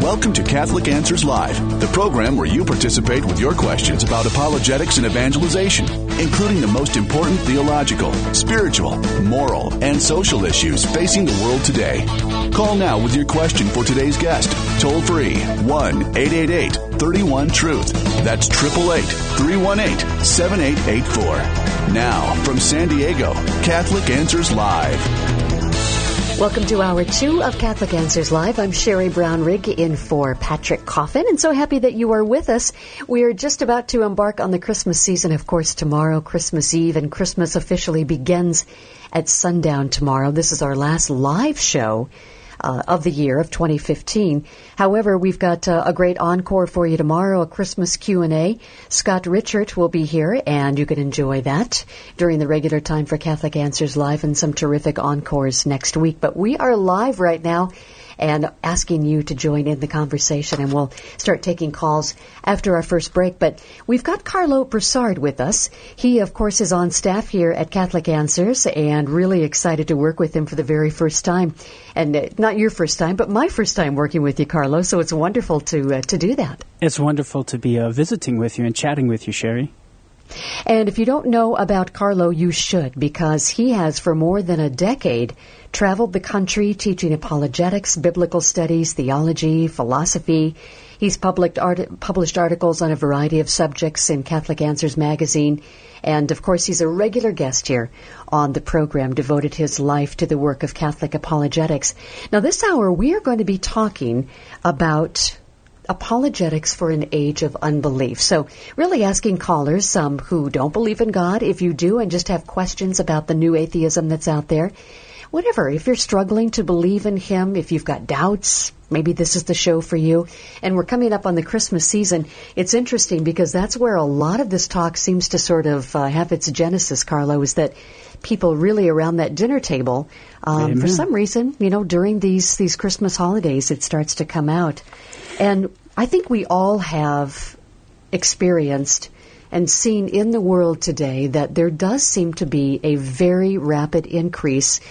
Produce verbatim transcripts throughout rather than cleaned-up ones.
Welcome to Catholic Answers Live, the program where you participate with your questions about apologetics and evangelization, including the most important theological, spiritual, moral, and social issues facing the world today. Call now with your question for today's guest. Toll free, one eight eight eight, three one, truth. That's eight eight eight, three one eight, seven eight eight four. Now, from San Diego, Catholic Answers Live. Welcome to Hour two of Catholic Answers Live. I'm Sherry Brown-Rigg in for Patrick Coffin, and so happy that you are with us. We are just about to embark on the Christmas season. Of course, tomorrow, Christmas Eve, and Christmas officially begins at sundown tomorrow. This is our last live show Uh, of the year of twenty fifteen. However, we've got uh, a great encore for you tomorrow, a Christmas Q and A. Scott Richert will be here, and you can enjoy that during the regular time for Catholic Answers Live, and some terrific encores next week. But we are live right now and asking you to join in the conversation, and we'll start taking calls after our first break. But we've got Carlo Broussard with us. He, of course, is on staff here at Catholic Answers, and really excited to work with him for the very first time. And uh, not your first time, but my first time working with you, Carlo, so it's wonderful to uh, to do that. It's wonderful to be uh, visiting with you and chatting with you, Sherry. And if you don't know about Carlo, you should, because he has, for more than a decade, traveled the country teaching apologetics, biblical studies, theology, philosophy. He's published, art- published articles on a variety of subjects in Catholic Answers magazine. And, of course, he's a regular guest here on the program, devoted his life to the work of Catholic apologetics. Now, this hour, we are going to be talking about apologetics for an age of unbelief. So really asking callers, some who don't believe in God, if you do, and just have questions about the new atheism that's out there, whatever, if you're struggling to believe in Him, if you've got doubts, maybe this is the show for you. And we're coming up on the Christmas season. It's interesting because that's where a lot of this talk seems to sort of uh, have its genesis, Carlo, is that people really around that dinner table, um, for some reason, you know, during these, these Christmas holidays, it starts to come out. And I think we all have experienced and seen in the world today that there does seem to be a very rapid increase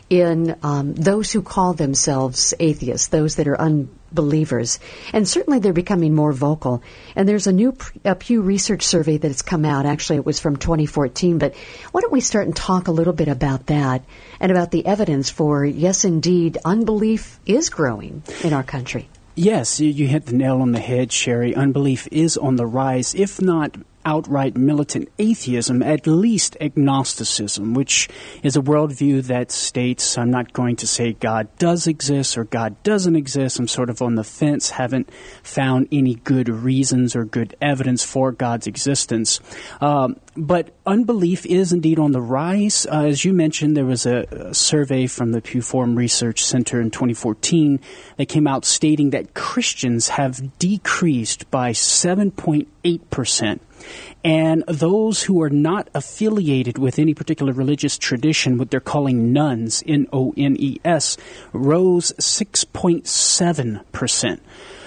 in um, those who call themselves atheists, those that are unbelievers. And certainly they're becoming more vocal. And there's a new a Pew Research survey that has come out. Actually, it was from twenty fourteen. But why don't we start and talk a little bit about that and about the evidence for, yes, indeed, unbelief is growing in our country. Yes, you, you hit the nail on the head, Sherry. Unbelief is on the rise, if not outright militant atheism, at least agnosticism, which is a worldview that states, I'm not going to say God does exist or God doesn't exist. I'm sort of on the fence, haven't found any good reasons or good evidence for God's existence. Um, but unbelief is indeed on the rise. Uh, as you mentioned, there was a, a survey from the Pew Forum Research Center in twenty fourteen that came out stating that Christians have decreased by seven point eight percent. And those who are not affiliated with any particular religious tradition, what they're calling nuns, N O N E S, rose six point seven percent.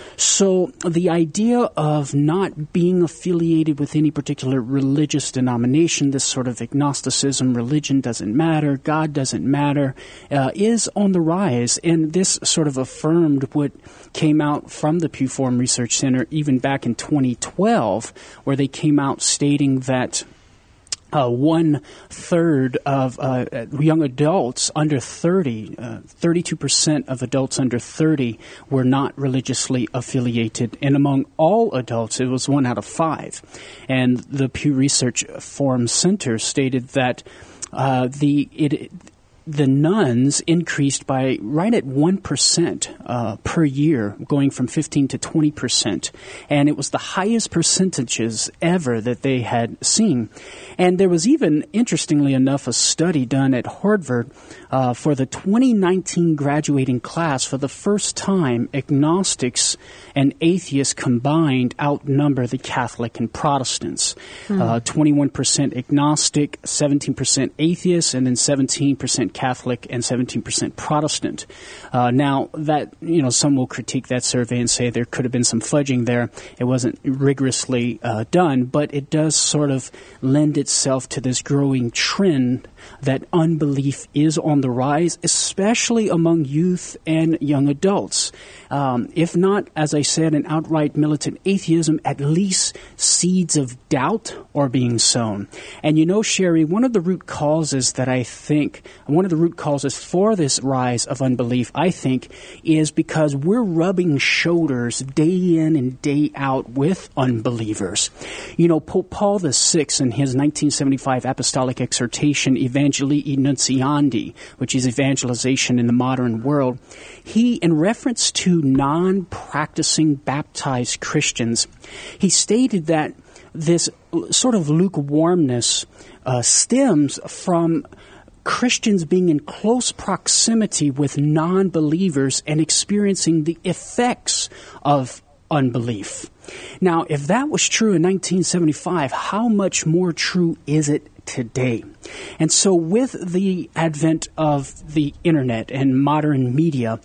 So the idea of not being affiliated with any particular religious denomination, this sort of agnosticism, religion doesn't matter, God doesn't matter, uh, is on the rise. And this sort of affirmed what came out from the Pew Forum Research Center even back in twenty twelve, where they came out stating that Uh, one-third of uh, young adults under thirty, uh, thirty-two percent of adults under thirty were not religiously affiliated. And among all adults, it was one out of five. And the Pew Research Forum Center stated that uh, the it the nuns increased by right at one percent uh, per year, going from fifteen to twenty percent. And it was the highest percentages ever that they had seen. And there was even, interestingly enough, a study done at Harvard uh, for the twenty nineteen graduating class. For the first time, agnostics and atheists combined outnumber the Catholic and Protestants. Hmm. Uh, twenty-one percent agnostic, seventeen percent atheists, and then seventeen percent percent Catholic and seventeen percent Protestant. Uh, now, that, you know, some will critique that survey and say there could have been some fudging there. It wasn't rigorously uh, done, but it does sort of lend itself to this growing trend that unbelief is on the rise, especially among youth and young adults. Um, if not, as I said, an outright militant atheism, at least seeds of doubt are being sown. And you know, Sherry, one of the root causes that I think, one of the root causes for this rise of unbelief, I think, is because we're rubbing shoulders day in and day out with unbelievers. You know, Pope Paul the Sixth, in his nineteen seventy-five apostolic exhortation, Evangelii Nuntiandi, which is evangelization in the modern world, he, in reference to non-practicing baptized Christians, he stated that this sort of lukewarmness uh, stems from Christians being in close proximity with non-believers and experiencing the effects of unbelief. Now, if that was true in nineteen seventy-five, how much more true is it today? And so with the advent of the internet and modern media,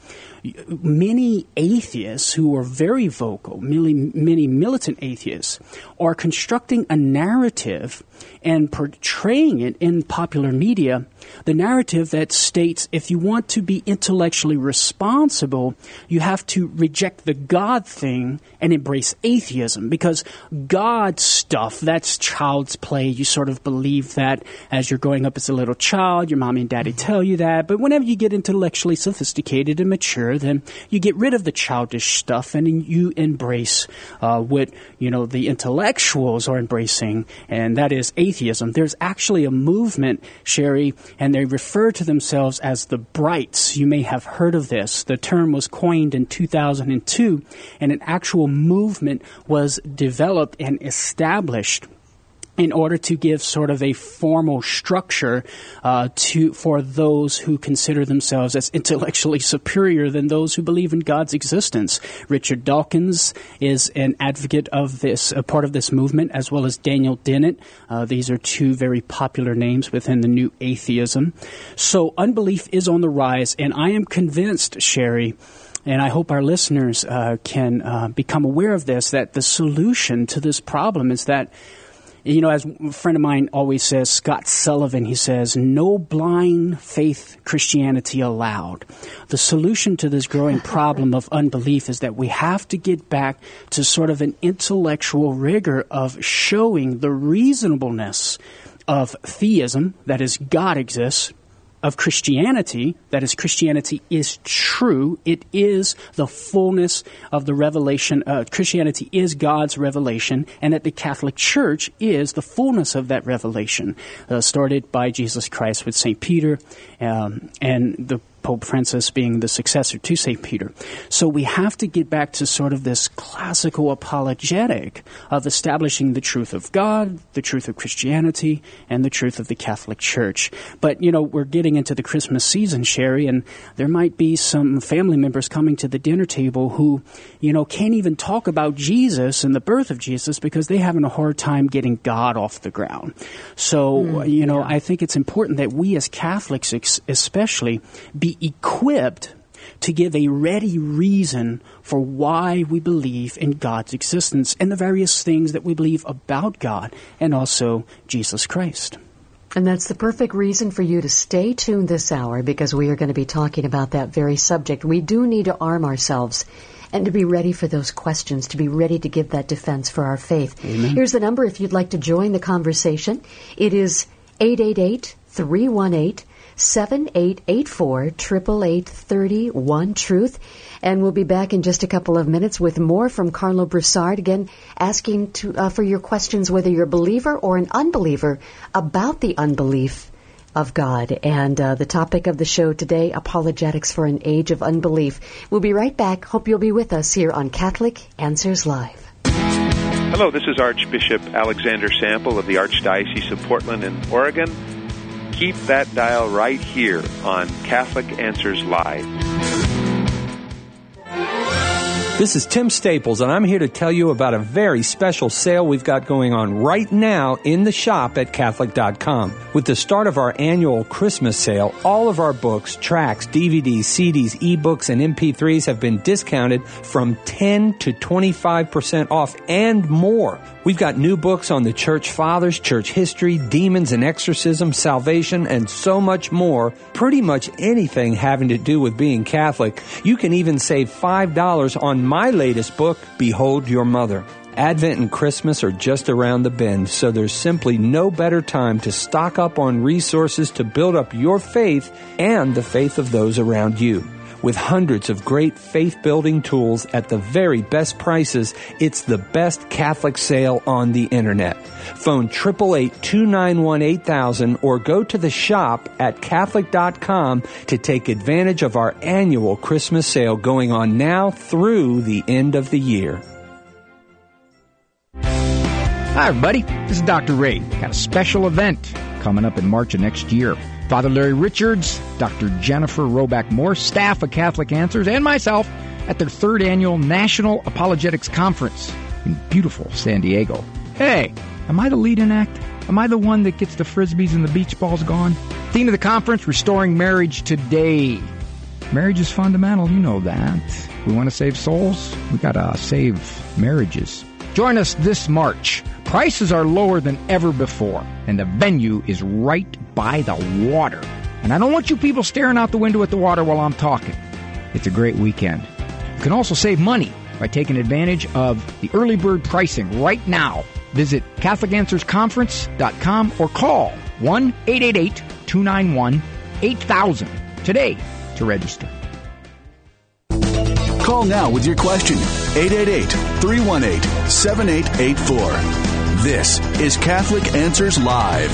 many atheists who are very vocal, many, many militant atheists, are constructing a narrative and portraying it in popular media, the narrative that states if you want to be intellectually responsible, you have to reject the God thing and embrace atheism, because God stuff, that's child's play. You sort of believe that as you're growing up as a little child, your mommy and daddy tell you that, but whenever you get intellectually sophisticated and mature, then you get rid of the childish stuff and you embrace uh, what, you know, the intellectuals are embracing, and that is atheism. There's actually a movement, Sherry, and they refer to themselves as the Brights. You may have heard of this. The term was coined in two thousand two, and an actual movement was developed and established in order to give sort of a formal structure uh, to for those who consider themselves as intellectually superior than those who believe in God's existence. Richard Dawkins is an advocate of this, a part of this movement, as well as Daniel Dennett. Uh, these are two very popular names within the new atheism. So unbelief is on the rise, and I am convinced, Sherry, and I hope our listeners uh, can uh, become aware of this, that the solution to this problem is that, you know, as a friend of mine always says, Scott Sullivan, he says, no blind faith Christianity allowed. The solution to this growing problem of unbelief is that we have to get back to sort of an intellectual rigor of showing the reasonableness of theism, that is, God exists, of Christianity, that is, Christianity is true. It is the fullness of the revelation. Uh, Christianity is God's revelation, and that the Catholic Church is the fullness of that revelation, uh, started by Jesus Christ with Saint Peter, um, and the Pope Francis being the successor to Saint Peter. So we have to get back to sort of this classical apologetic of establishing the truth of God, the truth of Christianity, and the truth of the Catholic Church. But, you know, we're getting into the Christmas season, Sherry, and there might be some family members coming to the dinner table who, you know, can't even talk about Jesus and the birth of Jesus because they're having a hard time getting God off the ground. So, mm, you know, yeah. I think it's important that we as Catholics ex- especially be equipped to give a ready reason for why we believe in God's existence and the various things that we believe about God and also Jesus Christ. And that's the perfect reason for you to stay tuned this hour, because we are going to be talking about that very subject. We do need to arm ourselves and to be ready for those questions, to be ready to give that defense for our faith. Amen. Here's the number if you'd like to join the conversation. It is eight eight eight, three one eight, seven eight eight four, eight eight eight, three one, truth. And we'll be back in just a couple of minutes with more from Carlo Broussard, again asking to, uh, for your questions, whether you're a believer or an unbeliever, about the unbelief of God. And uh, the topic of the show today, apologetics for an age of unbelief. We'll be right back. Hope you'll be with us here on Catholic Answers Live. Hello, this is Archbishop Alexander Sample of the Archdiocese of Portland in Oregon. Keep that dial right here on Catholic Answers Live. This is Tim Staples, and I'm here to tell you about a very special sale we've got going on right now in the shop at Catholic dot com. With the start of our annual Christmas sale, all of our books, tracts, D V Ds, C Ds, ebooks, and M P threes have been discounted from ten to twenty-five percent off and more. We've got new books on the Church Fathers, church history, demons and exorcism, salvation, and so much more. Pretty much anything having to do with being Catholic. You can even save five dollars on my latest book, Behold Your Mother. Advent and Christmas are just around the bend, so there's simply no better time to stock up on resources to build up your faith and the faith of those around you. With hundreds of great faith-building tools at the very best prices, it's the best Catholic sale on the Internet. Phone eight eight eight, two nine one, eight thousand or go to the shop at Catholic dot com to take advantage of our annual Christmas sale going on now through the end of the year. Hi, everybody. This is Doctor Ray. Got a special event coming up in March of next year. Father Larry Richards, Doctor Jennifer Roback-Morse, staff of Catholic Answers, and myself at their third annual National Apologetics Conference in beautiful San Diego. Hey, am I the lead-in act? Am I the one that gets the frisbees and the beach balls gone? Theme of the conference, Restoring Marriage Today. Marriage is fundamental, you know that. We want to save souls? We got to save marriages. Join us this March. Prices are lower than ever before, and the venue is right by the water. And I don't want you people staring out the window at the water while I'm talking. It's a great weekend. You can also save money by taking advantage of the early bird pricing right now. Visit Catholic Answers Conference dot com or call one eight eight eight, two nine one, eight thousand today to register. Call now with your question. eight eight eight, three one eight, seven eight eight four. This is Catholic Answers Live.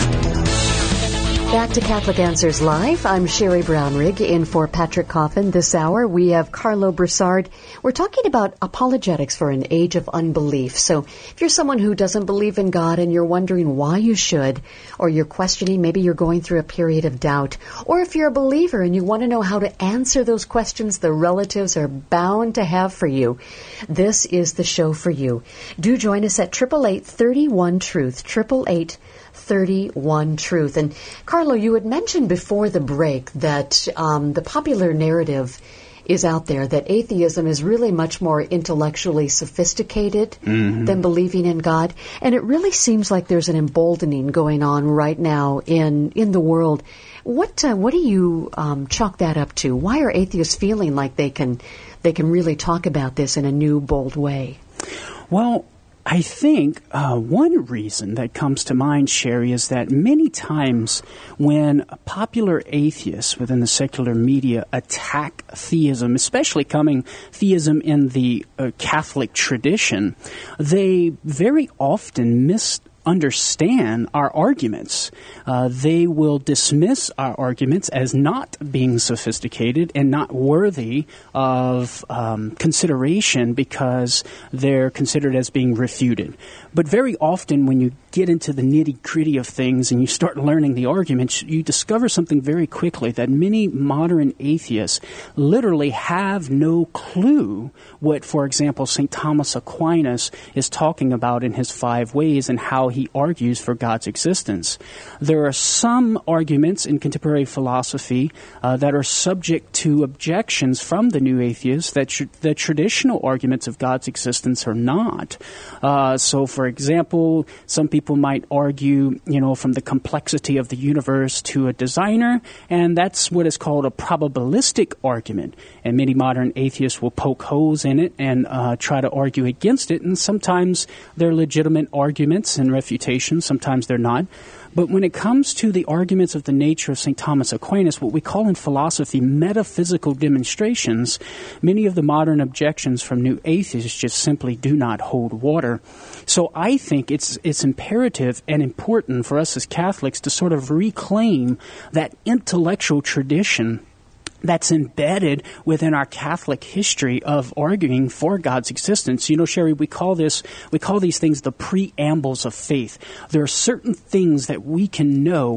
Back to Catholic Answers Live. I'm Sherry Brownrigg in for Patrick Coffin. This hour we have Carlo Broussard. We're talking about apologetics for an age of unbelief. So if you're someone who doesn't believe in God and you're wondering why you should, or you're questioning, maybe you're going through a period of doubt, or if you're a believer and you want to know how to answer those questions the relatives are bound to have for you, this is the show for you. Do join us at eight eight eight, three one, truth, eight eight eight, thirty-one truth. And Carlo, you had mentioned before the break that um, the popular narrative is out there that atheism is really much more intellectually sophisticated mm-hmm. than believing in God. And it really seems like there's an emboldening going on right now in in the world. What uh, what do you um, chalk that up to? Why are atheists feeling like they can they can really talk about this in a new, bold way? Well, I think uh, one reason that comes to mind, Sherry, is that many times when popular atheists within the secular media attack theism, especially coming theism in the uh, Catholic tradition, they very often miss understand our arguments. Uh, they will dismiss our arguments as not being sophisticated and not worthy of um, consideration because they're considered as being refuted. But very often when you get into the nitty-gritty of things and you start learning the arguments, you discover something very quickly, that many modern atheists literally have no clue what, for example, Saint Thomas Aquinas is talking about in his five ways and how he argues for God's existence. There are some arguments in contemporary philosophy uh, that are subject to objections from the new atheists that tr- the traditional arguments of God's existence are not. Uh, so, for example, some people might argue, you know, from the complexity of the universe to a designer, and that's what is called a probabilistic argument. And many modern atheists will poke holes in it and uh, try to argue against it, and sometimes they're legitimate arguments and refutations, sometimes they're not. But when it comes to the arguments of the nature of Saint Thomas Aquinas, what we call in philosophy metaphysical demonstrations, many of the modern objections from new atheists just simply do not hold water. So I think it's it's imperative and important for us as Catholics to sort of reclaim that intellectual tradition that's embedded within our Catholic history of arguing for God's existence. You know, Sherry, we call this, we call these things the preambles of faith. There are certain things that we can know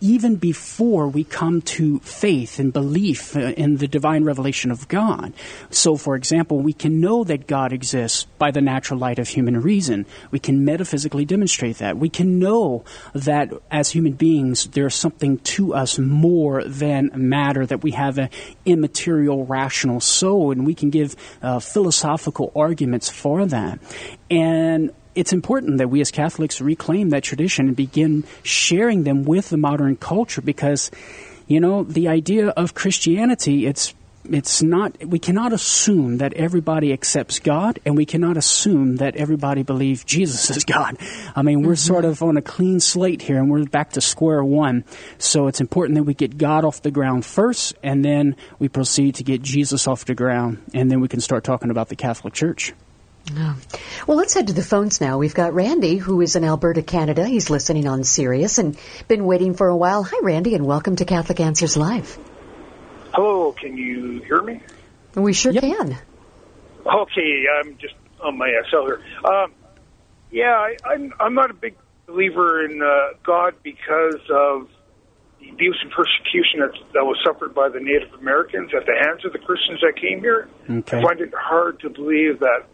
even before we come to faith and belief in the divine revelation of God. So, for example, we can know that God exists by the natural light of human reason. We can metaphysically demonstrate that. We can know that as human beings, there's something to us more than matter, that we have an immaterial, rational soul, and we can give uh, philosophical arguments for that. And it's important that we as Catholics reclaim that tradition and begin sharing them with the modern culture, because, you know, the idea of Christianity, it's it's not, we cannot assume that everybody accepts God, and we cannot assume that everybody believes Jesus is God. I mean, we're mm-hmm. sort of on a clean slate here, and we're back to square one. So it's important that we get God off the ground first, and then we proceed to get Jesus off the ground, and then we can start talking about the Catholic Church. Oh. Well, let's head to the phones now. We've got Randy, who is in Alberta, Canada. He's listening on Sirius and been waiting for a while. Hi, Randy, and welcome to Catholic Answers Live. Hello, can you hear me? We sure yep. can. Okay, I'm just on my cell here. Um, yeah, I, I'm, I'm not a big believer in uh, God because of the abuse and persecution that, that was suffered by the Native Americans at the hands of the Christians that came here. Okay. I find it hard to believe that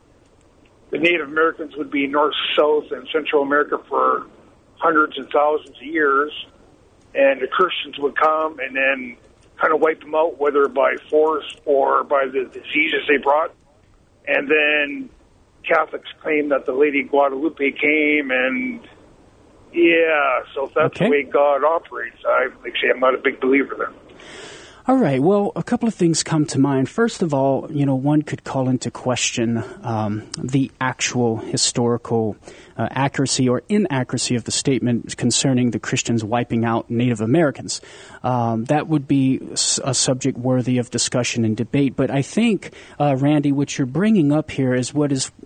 the Native Americans would be North, South, and Central America for hundreds and thousands of years, and the Christians would come and then kind of wipe them out, whether by force or by the diseases they brought. And then Catholics claim that the Lady Guadalupe came, and yeah, so if that's okay. the way God operates, I like say I'm not a big believer there. All right. Well, a couple of things come to mind. First of all, you know, one could call into question um, the actual historical uh, accuracy or inaccuracy of the statement concerning the Christians wiping out Native Americans. Um, that would be a subject worthy of discussion and debate. But I think, uh, Randy, what you're bringing up here is what is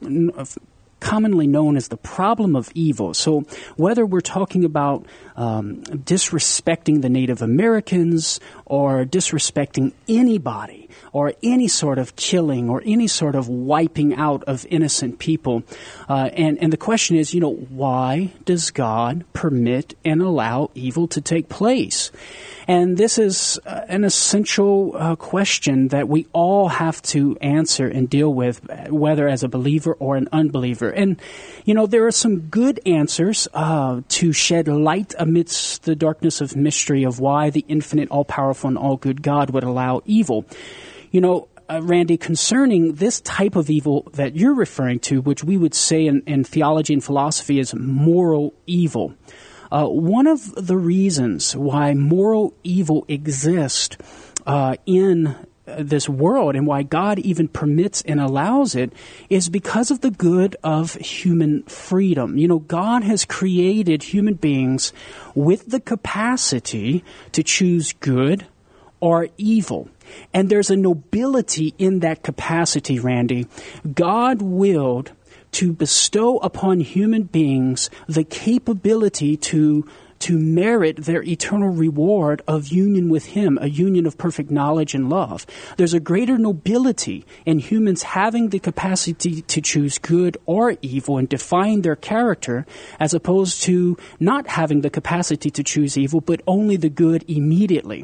commonly known as the problem of evil. So whether we're talking about um, disrespecting the Native Americans or disrespecting anybody or any sort of killing or any sort of wiping out of innocent people, uh, and, and the question is, you know, why does God permit and allow evil to take place? And this is uh, an essential uh, question that we all have to answer and deal with, whether as a believer or an unbeliever. And, you know, there are some good answers uh, to shed light amidst the darkness of mystery of why the infinite, all-powerful, and all-good God would allow evil. You know, uh, Randy, concerning this type of evil that you're referring to, which we would say in, in theology and philosophy is moral evil, Uh, one of the reasons why moral evil exists uh, in this world and why God even permits and allows it is because of the good of human freedom. You know, God has created human beings with the capacity to choose good or evil. And there's a nobility in that capacity, Randy. God willed to bestow upon human beings the capability to to merit their eternal reward of union with Him, a union of perfect knowledge and love. There's a greater nobility in humans having the capacity to choose good or evil and define their character, as opposed to not having the capacity to choose evil, but only the good immediately.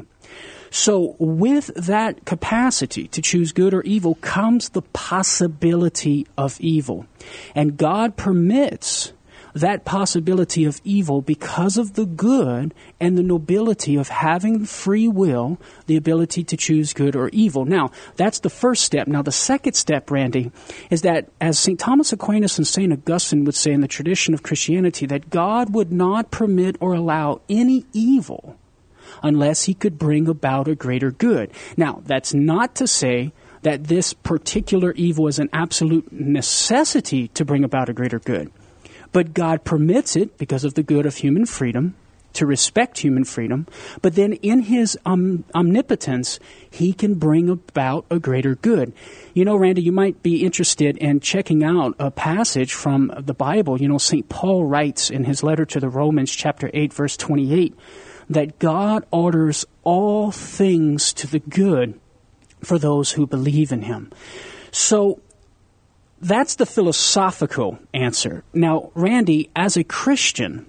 So with that capacity to choose good or evil comes the possibility of evil. And God permits that possibility of evil because of the good and the nobility of having free will, the ability to choose good or evil. Now, that's the first step. Now, the second step, Randy, is that as Saint Thomas Aquinas and Saint Augustine would say in the tradition of Christianity, that God would not permit or allow any evil unless He could bring about a greater good. Now, that's not to say that this particular evil is an absolute necessity to bring about a greater good. But God permits it because of the good of human freedom, to respect human freedom. But then in His um, omnipotence, He can bring about a greater good. You know, Randy, you might be interested in checking out a passage from the Bible. You know, Saint Paul writes in his letter to the Romans, chapter eight, verse twenty-eight, that God orders all things to the good for those who believe in Him. So that's the philosophical answer. Now, Randy, as a Christian,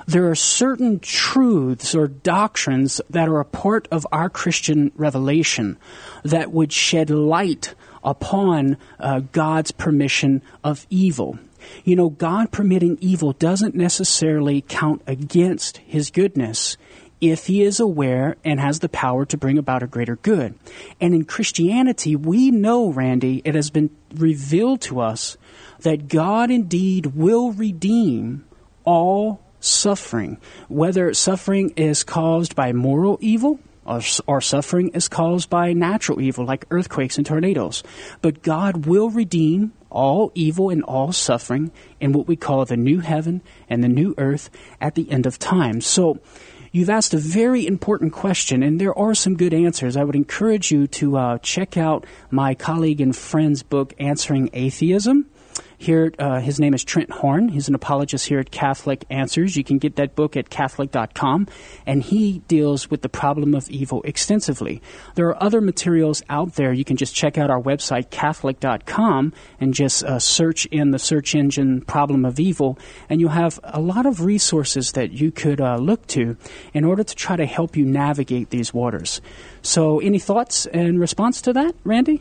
there are certain truths or doctrines that are a part of our Christian revelation that would shed light upon uh, God's permission of evil. You know, God permitting evil doesn't necessarily count against his goodness if he is aware and has the power to bring about a greater good. And in Christianity, we know, Randy, it has been revealed to us that God indeed will redeem all suffering, whether suffering is caused by moral evil or, or suffering is caused by natural evil like earthquakes and tornadoes. But God will redeem all evil and all suffering in what we call the new heaven and the new earth at the end of time. So you've asked a very important question, and there are some good answers. I would encourage you to uh, check out my colleague and friend's book, Answering Atheism. Here, uh, his name is Trent Horn. He's an apologist here at Catholic Answers. You can get that book at Catholic dot com, and he deals with the problem of evil extensively. There are other materials out there. You can just check out our website, Catholic dot com, and just uh, search in the search engine problem of evil, and you'll have a lot of resources that you could uh, look to in order to try to help you navigate these waters. So any thoughts in response to that, Randy?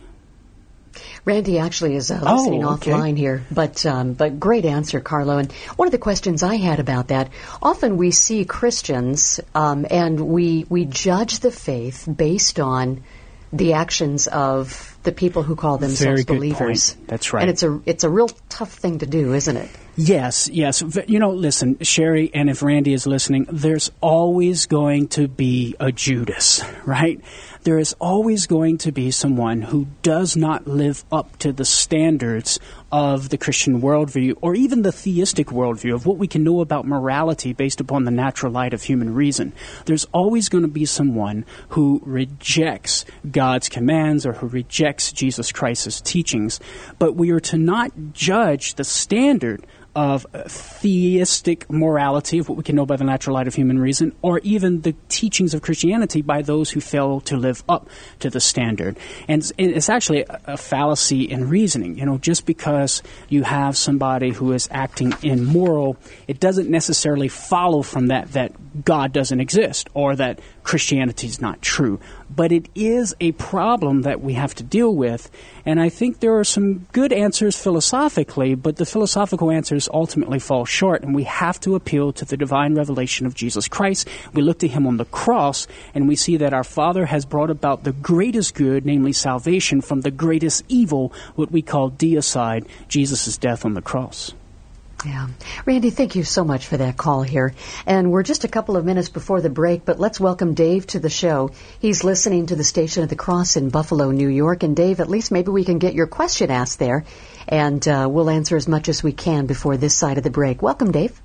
Randy actually is uh, listening oh, okay. offline here, but um, but great answer, Carlo. And one of the questions I had about that, often we see Christians um, and we we judge the faith based on the actions of the people who call themselves Very good believers. Point. That's right. And it's a it's a real tough thing to do, isn't it? Yes, yes. You know, listen, Sherry, and if Randy is listening, there's always going to be a Judas, right? There is always going to be someone who does not live up to the standards of the Christian worldview or even the theistic worldview of what we can know about morality based upon the natural light of human reason. There's always going to be someone who rejects God's commands or who rejects Jesus Christ's teachings. But we are to not judge the standard of theistic morality, of what we can know by the natural light of human reason, or even the teachings of Christianity by those who fail to live up to the standard. And it's actually a, a fallacy in reasoning. You know, just because you have somebody who is acting immoral, it doesn't necessarily follow from that that God doesn't exist or that Christianity is not true. But it is a problem that we have to deal with. And I think there are some good answers philosophically, but the philosophical answers ultimately fall short, and we have to appeal to the divine revelation of Jesus Christ. We look to him on the cross, and we see that our Father has brought about the greatest good, namely salvation, from the greatest evil, what we call deicide, Jesus' death on the cross. Yeah. Randy, thank you so much for that call here. And we're just a couple of minutes before the break, but let's welcome Dave to the show. He's listening to the Station of the Cross in Buffalo, New York. And Dave, at least maybe we can get your question asked there, and uh, we'll answer as much as we can before this side of the break. Welcome, Dave.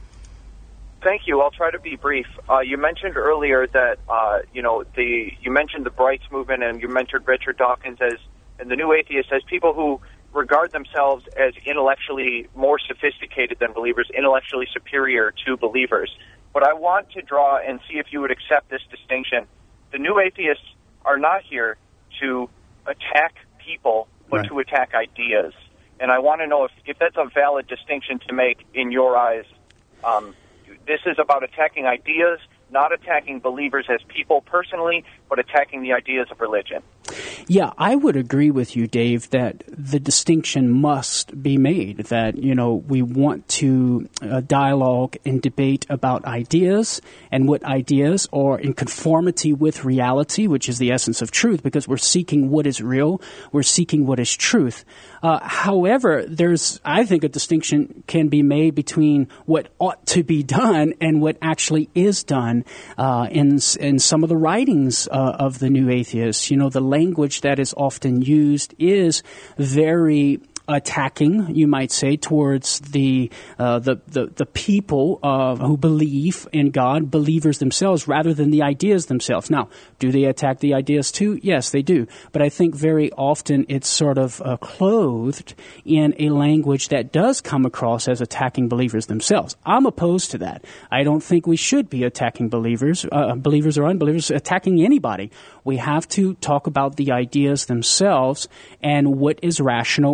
Thank you. I'll try to be brief. Uh, you mentioned earlier that, uh, you know, the you mentioned the Brights movement, and you mentioned Richard Dawkins as, and the New Atheists as people who regard themselves as intellectually more sophisticated than believers, intellectually superior to believers. But I want to draw and see if you would accept this distinction. The New Atheists are not here to attack people, but right. to attack ideas. And I want to know if, if that's a valid distinction to make in your eyes. Um, this is about attacking ideas, not attacking believers as people personally, but attacking the ideas of religion. Yeah, I would agree with you, Dave, that the distinction must be made, that, you know, we want to uh, dialogue and debate about ideas and what ideas are in conformity with reality, which is the essence of truth, because we're seeking what is real, we're seeking what is truth. Uh, however, there's, I think, a distinction can be made between what ought to be done and what actually is done uh, in in some of the writings uh, of the New Atheists. You know, the language that is often used is very attacking, you might say, towards the uh, the, the the people uh, who believe in God, believers themselves, rather than the ideas themselves. Now, do they attack the ideas too? Yes, they do. But I think very often it's sort of uh, clothed in a language that does come across as attacking believers themselves. I'm opposed to that. I don't think we should be attacking believers, uh, believers or unbelievers, attacking anybody. We have to talk about the ideas themselves and what is rational and what is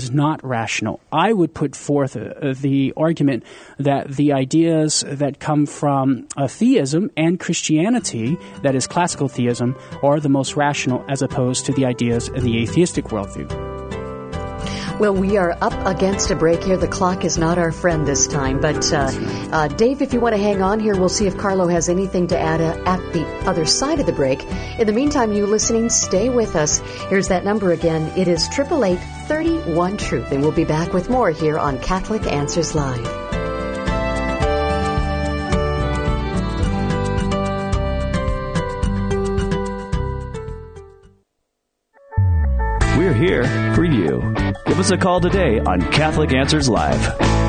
is not rational. I would put forth uh, the argument that the ideas that come from uh, theism and Christianity, that is classical theism, are the most rational as opposed to the ideas in the atheistic worldview. Well, we are up against a break here. The clock is not our friend this time. But, uh, uh, Dave, if you want to hang on here, we'll see if Carlo has anything to add uh, at the other side of the break. In the meantime, you listening, stay with us. Here's that number again. It is eight eight eight, three one, truth. And we'll be back with more here on Catholic Answers Live. We're here for you. Give us a call today on Catholic Answers Live.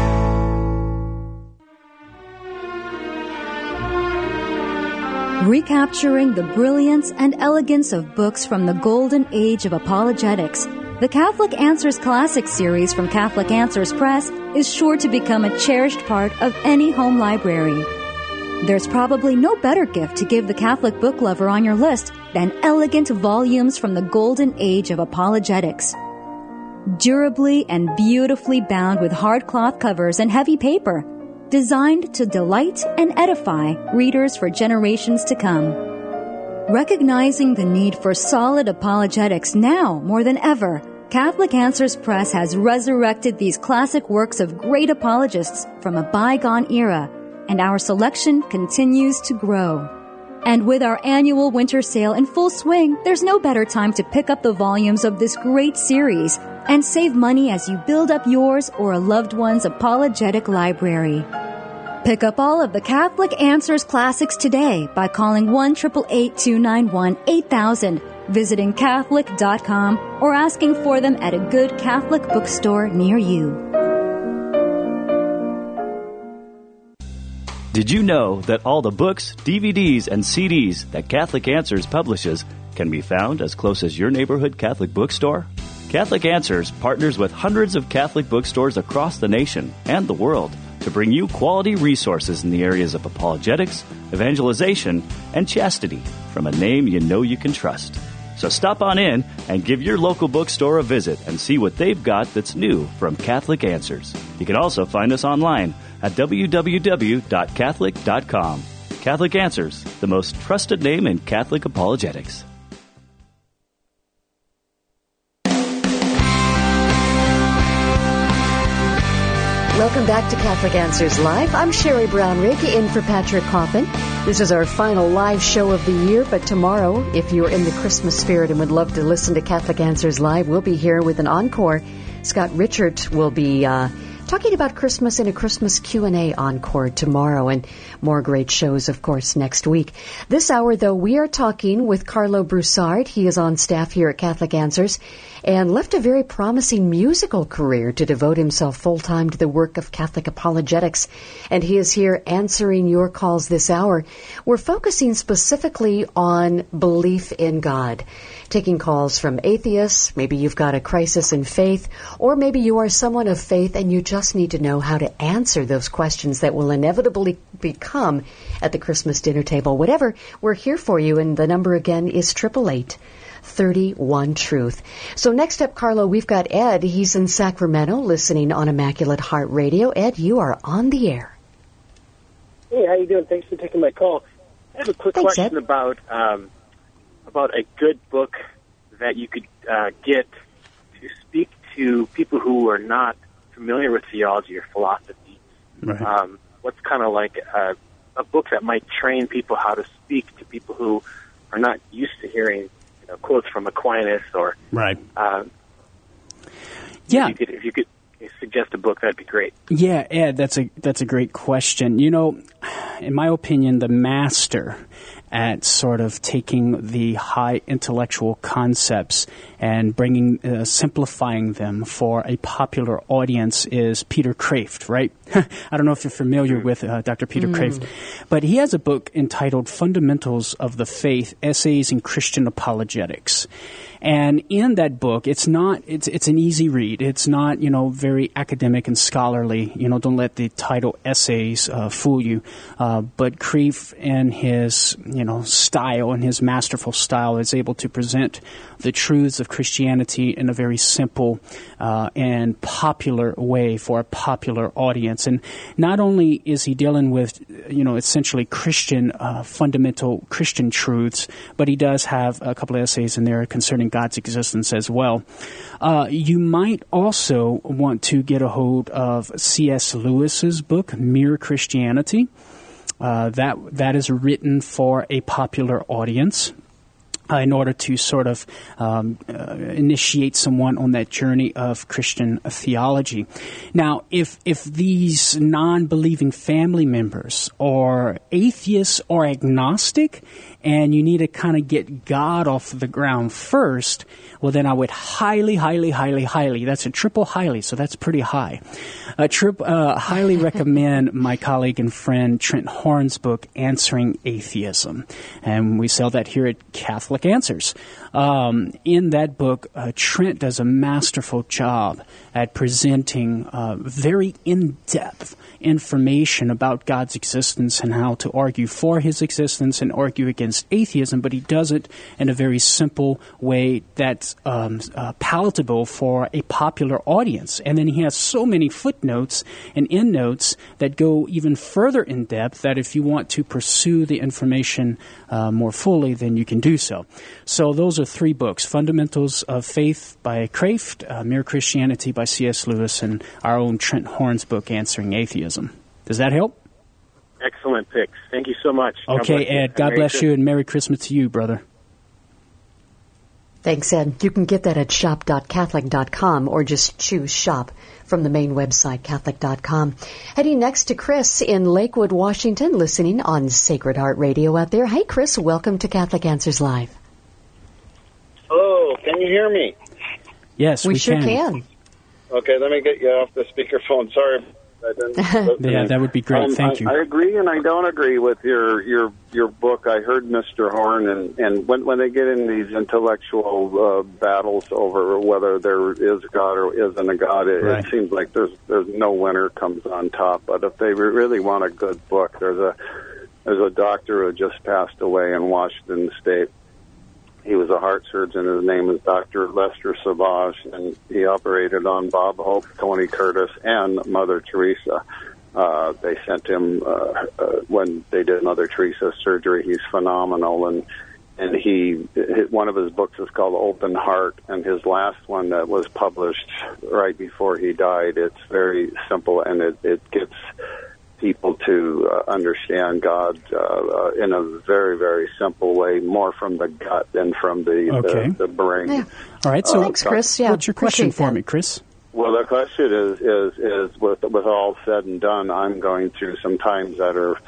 Recapturing the brilliance and elegance of books from the golden age of apologetics, the Catholic Answers Classic series from Catholic Answers Press is sure to become a cherished part of any home library. There's probably no better gift to give the Catholic book lover on your list than elegant volumes from the golden age of apologetics. Durably and beautifully bound with hard cloth covers and heavy paper, designed to delight and edify readers for generations to come. Recognizing the need for solid apologetics now more than ever, Catholic Answers Press has resurrected these classic works of great apologists from a bygone era, and our selection continues to grow. And with our annual winter sale in full swing, there's no better time to pick up the volumes of this great series and save money as you build up yours or a loved one's apologetic library. Pick up all of the Catholic Answers Classics today by calling one eight eight eight, two nine one, eight thousand, visiting Catholic dot com, or asking for them at a good Catholic bookstore near you. Did you know that all the books, D V Ds, and C Ds that Catholic Answers publishes can be found as close as your neighborhood Catholic bookstore? Catholic Answers partners with hundreds of Catholic bookstores across the nation and the world to bring you quality resources in the areas of apologetics, evangelization, and chastity from a name you know you can trust. So stop on in and give your local bookstore a visit and see what they've got that's new from Catholic Answers. You can also find us online at w w w dot catholic dot com. Catholic Answers, the most trusted name in Catholic apologetics. Welcome back to Catholic Answers Live. I'm Sherry Brown-Rigg, in for Patrick Coffin. This is our final live show of the year, but tomorrow, if you're in the Christmas spirit and would love to listen to Catholic Answers Live, we'll be here with an encore. Scott Richard will be uh, talking about Christmas in a Christmas Q and A encore tomorrow, and more great shows, of course, next week. This hour, though, we are talking with Carlo Broussard. He is on staff here at Catholic Answers and left a very promising musical career to devote himself full-time to the work of Catholic apologetics. And he is here answering your calls this hour. We're focusing specifically on belief in God, taking calls from atheists. Maybe you've got a crisis in faith, or maybe you are someone of faith and you just need to know how to answer those questions that will inevitably become at the Christmas dinner table. Whatever, we're here for you, and the number again is eight eight eight, three one, truth. So next up, Carlo, we've got Ed. He's in Sacramento listening on Immaculate Heart Radio. Ed, you are on the air. Hey, how you doing? Thanks for taking my call. I have a quick Thanks, question Ed. about um, about a good book that you could uh, get to speak to people who are not familiar with theology or philosophy. Right. Um, what's kind of like a, a book that might train people how to speak to people who are not used to hearing, you know, quotes from Aquinas or Right. Uh, Yeah. If you could, if you could suggest a book, that'd be great. Yeah, Ed, that's a that's a great question. You know, in my opinion, the master at sort of taking the high intellectual concepts and bringing, uh, simplifying them for a popular audience is Peter Kreeft, right? I don't know if you're familiar with uh, Doctor Peter mm. Kreeft, but he has a book entitled Fundamentals of the Faith, Essays in Christian Apologetics. And in that book, it's not, it's, it's an easy read. It's not, you know, very academic and scholarly. You know, don't let the title essays uh, fool you. Uh, but Kreeft, in his, you know, style, in his masterful style, is able to present the truths of Christianity in a very simple uh, and popular way for a popular audience. And not only is he dealing with, you know, essentially Christian, uh, fundamental Christian truths, but he does have a couple of essays in there concerning God's existence as well. Uh, you might also want to get a hold of C S Lewis's book, Mere Christianity. Uh, that that is written for a popular audience, Uh, in order to sort of um, uh, initiate someone on that journey of Christian theology. Now, if if these non-believing family members are atheists or agnostic, and you need to kind of get God off the ground first, well, then I would highly, highly, highly, highly, that's a triple highly, so that's pretty high, uh, trip, uh, highly recommend my colleague and friend Trent Horn's book, Answering Atheism. And we sell that here at Catholic Answers. Um, in that book, uh, Trent does a masterful job at presenting uh, very in-depth information about God's existence and how to argue for his existence and argue against atheism, but he does it in a very simple way that's um, uh, palatable for a popular audience. And then he has so many footnotes and endnotes that go even further in depth that if you want to pursue the information uh, more fully, then you can do so. So those are three books: Fundamentals of Faith by Kreeft, uh, Mere Christianity by C S Lewis, and our own Trent Horn's book, Answering Atheism. Does that help? Excellent picks. Thank you so much. Okay, Ed. God bless you, and Merry Christmas to you, brother. Thanks, Ed. You can get that at shop dot catholic dot com or just choose shop from the main website, catholic dot com. Heading next to Chris in Lakewood, Washington, listening on Sacred Heart Radio out there. Hey, Chris, welcome to Catholic Answers Live. Hello, can you hear me? Yes, we, we sure can. can. Okay, let me get you off the speakerphone. Sorry. I didn't yeah, that would be great. Um, Thank I, you. I agree and I don't agree with your your, your book. I heard Mister Horn, and, and when, when they get in these intellectual uh, battles over whether there is a God or isn't a God, it, right. it seems like there's there's no winner comes on top. But if they really want a good book, there's a there's a doctor who just passed away in Washington State. He was a heart surgeon. His name is Doctor Lester Savage, and he operated on Bob Hope, Tony Curtis, and Mother Teresa. Uh, they sent him uh, uh, when they did Mother Teresa's surgery. He's phenomenal, and and he one of his books is called Open Heart, and his last one that was published right before he died. It's very simple, and it, it gets people to uh, understand God uh, uh, in a very, very simple way, more from the gut than from the okay. the, the brain. Yeah. All right. So, uh, thanks, Chris. Yeah, what's your question for that. me, Chris? Well, the question is, is, is with, with all said and done, I'm going through some times that are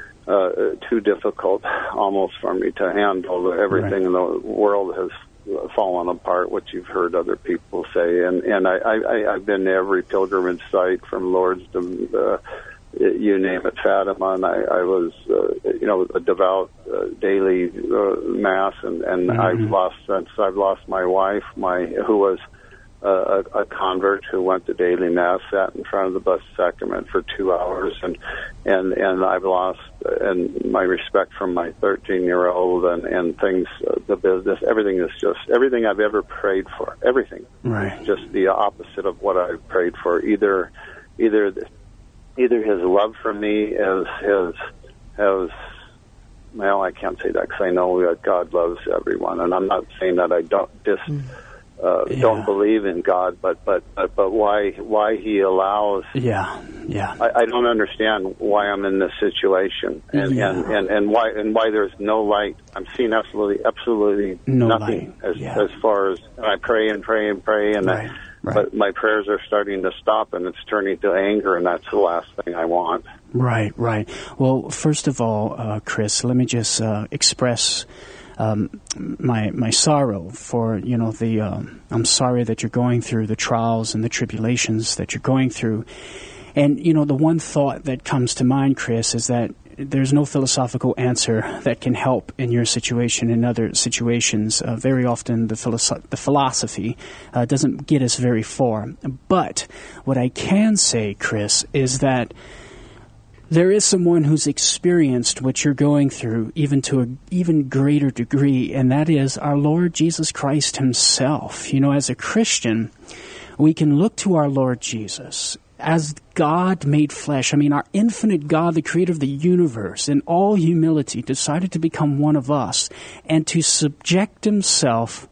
uh, too difficult almost for me to handle. Everything right. in the world has fallen apart, what you've heard other people say. And, and I, I, I've been to every pilgrimage site from Lourdes to uh, you name it, Fatima, and I, I was, uh, you know, a devout uh, daily uh, mass, and, and mm-hmm. I've lost since I've lost my wife, my who was uh, a, a convert who went to daily mass, sat in front of the Blessed Sacrament for two hours, and and and I've lost and my respect from my thirteen-year-old, and and things, uh, the business, everything is just everything I've ever prayed for, everything, right? Just the opposite of what I prayed for, either, either. The, Either his love for me is his, has, well, I can't say that because I know that God loves everyone, and I'm not saying that I don't dis, uh, yeah. don't believe in God, but but but, but why why He allows? Yeah, yeah. I, I don't understand why I'm in this situation, and, yeah. and, and, and why and why there's no light. I'm seeing absolutely absolutely no nothing light. as yeah. as far as and I pray and pray and pray and. Right. I, Right. But my prayers are starting to stop, and it's turning to anger, and that's the last thing I want. Right, right. Well, first of all, uh, Chris, let me just uh, express um, my my sorrow for, you know, the. Um, I'm sorry that you're going through the trials and the tribulations that you're going through. And, you know, the one thought that comes to mind, Chris, is that there's no philosophical answer that can help in your situation. In other situations, uh, very often the, philosoph- the philosophy uh, doesn't get us very far. But what I can say, Chris, is that there is someone who's experienced what you're going through even to an even greater degree, and that is our Lord Jesus Christ himself. You know, as a Christian, we can look to our Lord Jesus as God made flesh. I mean, our infinite God, the creator of the universe, in all humility, decided to become one of us and to subject himself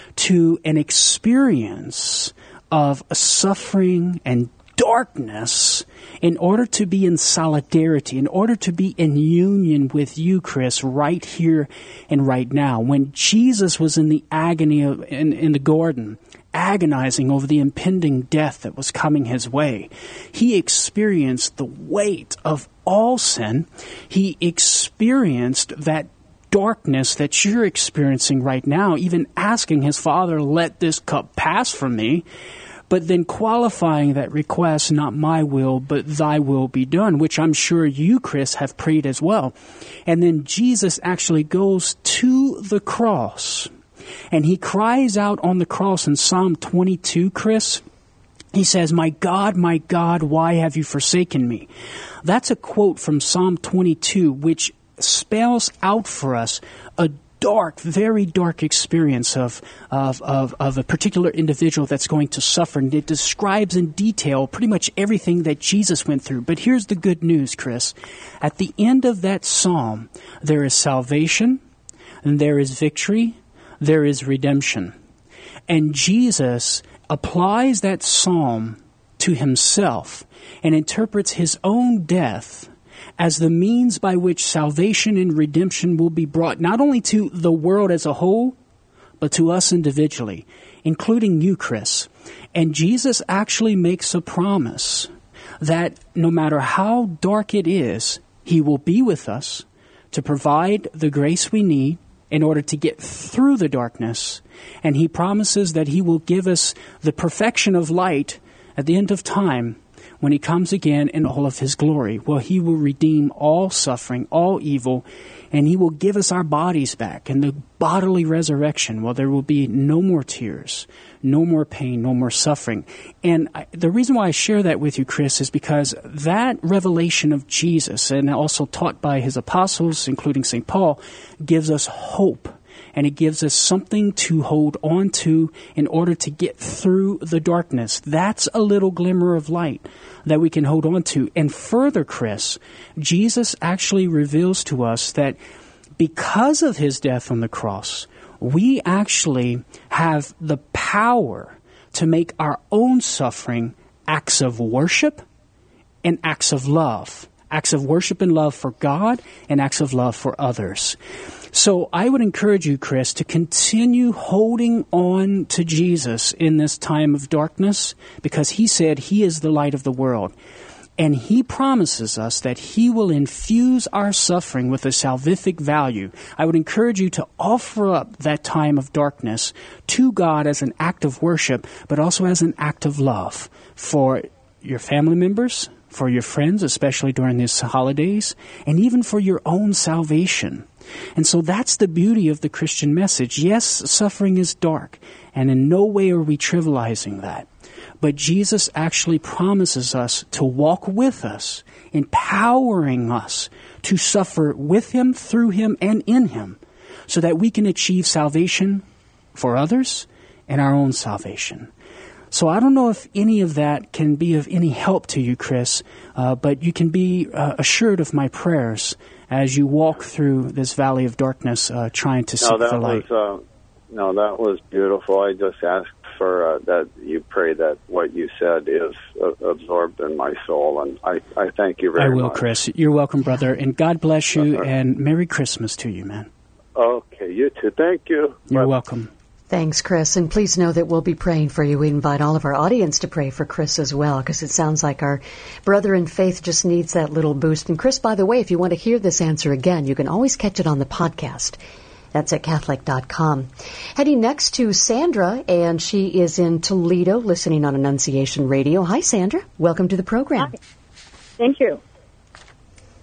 to an experience of suffering and darkness in order to be in solidarity, in order to be in union with you, Chris, right here and right now. When Jesus was in the agony of, in, in the garden, agonizing over the impending death that was coming his way, he experienced the weight of all sin. He experienced that darkness that you're experiencing right now, even asking his Father, let this cup pass from me, but then qualifying that request, not my will, but thy will be done, which I'm sure you, Chris, have prayed as well. And then Jesus actually goes to the cross, and he cries out on the cross in Psalm twenty-two, Chris. He says, my God, my God, why have you forsaken me? That's a quote from Psalm twenty-two, which spells out for us a dark, very dark experience of, of, of, of a particular individual that's going to suffer. And it describes in detail pretty much everything that Jesus went through. But here's the good news, Chris. At the end of that psalm, there is salvation, and there is victory, there is redemption. And Jesus applies that psalm to himself and interprets his own death as the means by which salvation and redemption will be brought not only to the world as a whole, but to us individually, including you, Chris. And Jesus actually makes a promise that no matter how dark it is, he will be with us to provide the grace we need in order to get through the darkness. And he promises that he will give us the perfection of light at the end of time when he comes again in all of his glory. Well, he will redeem all suffering, all evil, and he will give us our bodies back in the bodily resurrection. Well, there will be no more tears, no more pain, no more suffering. And I, the reason why I share that with you, Chris, is because that revelation of Jesus, and also taught by his apostles, including Saint Paul, gives us hope. And it gives us something to hold on to in order to get through the darkness. That's a little glimmer of light that we can hold on to. And further, Chris, Jesus actually reveals to us that because of his death on the cross, we actually have the power to make our own suffering acts of worship and acts of love. Acts of worship and love for God and acts of love for others. So I would encourage you, Chris, to continue holding on to Jesus in this time of darkness, because he said he is the light of the world. And he promises us that he will infuse our suffering with a salvific value. I would encourage you to offer up that time of darkness to God as an act of worship, but also as an act of love for your family members, for your friends, especially during these holidays, and even for your own salvation. And so that's the beauty of the Christian message. Yes, suffering is dark, and in no way are we trivializing that. But Jesus actually promises us to walk with us, empowering us to suffer with him, through him, and in him, so that we can achieve salvation for others and our own salvation. So I don't know if any of that can be of any help to you, Chris, uh, but you can be uh, assured of my prayers as you walk through this valley of darkness, uh, trying to seek no, that the light. Was, uh, no, that was beautiful. I just asked for uh, that you pray that what you said is uh, absorbed in my soul, and I, I thank you very much. I will, much. Chris. You're welcome, brother, and God bless you, uh-huh. and Merry Christmas to you, man. Okay, you too. Thank you. You're Bye. welcome. Thanks, Chris. And please know that we'll be praying for you. We invite all of our audience to pray for Chris as well, because it sounds like our brother in faith just needs that little boost. And Chris, by the way, if you want to hear this answer again, you can always catch it on the podcast. That's at Catholic dot com. Heading next to Sandra, and she is in Toledo listening on Annunciation Radio. Hi, Sandra. Welcome to the program. Hi. Thank you.